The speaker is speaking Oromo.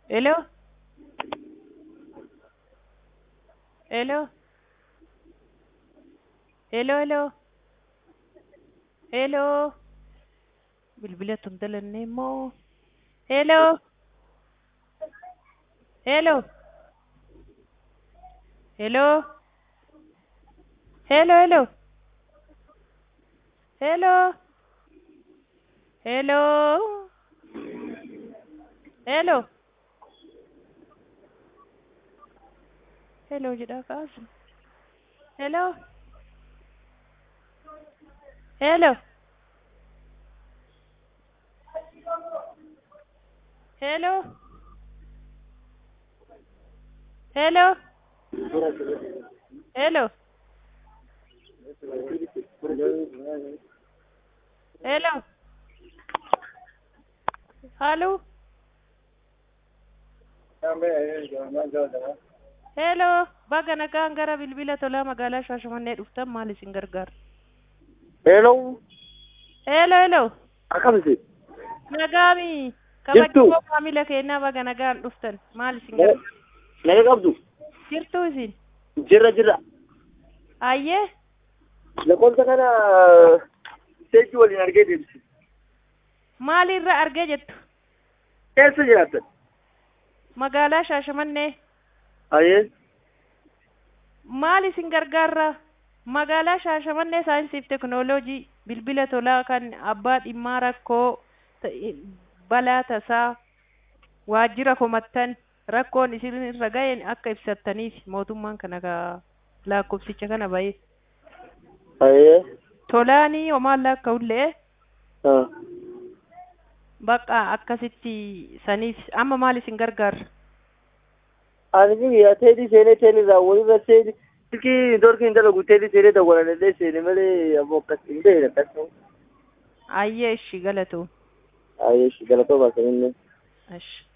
Hello? Hello? Hello, hello? Hello? Bilbila tundalanne mo. Hello? Hello? Hello? Hello, hello? Hello? Hello? Hello? Hello jedhaa kaasu. Hello? Hello? Hello? Hello? Hello? Hello? Hello? Hello? Baga nagaan gara bilbila tolaa magaalaa Shaashimannee dhuftan maal isin gargaara? Hello. Hello, hello? Akkamisi? Nagaami. Jirtu? Kabajjoo maamila keenyaa baga nagaan dhuftan maal isin gargaara? Naga qabdu? Jirtuu isin? Jirra. Ayyee? Lakkoofsa kana seejji waliin argee deemsi. Maalirra argee jettu? Eessa jiraattan? Magaalaa Shaashimannee. Ayyee. Maal isin gargaara? Magaalaa Shaashimannee saayinsiif teknooloojii bilbila tolaa kan abbaa dhimmaa rakkoo balaa tasaa waajjira komattan rakkoon isin irra ga'een akka ibsattaniif mootummaan kana lakkoofsicha kana bahee. Ayyee. Tolaanii homaan lakka'ullee Ah. bakka akkasitti saniif amma maal isin gargaara? Ani biyya teedii seenee teelirraa walirra seeni silkii dorki hin dalagu teedii seenee dawwalanillee seene malee ammoo akkas hin beekne akkas. Ayyee ishi galatoo. Ayyee galatoo baasanillee. Ashi.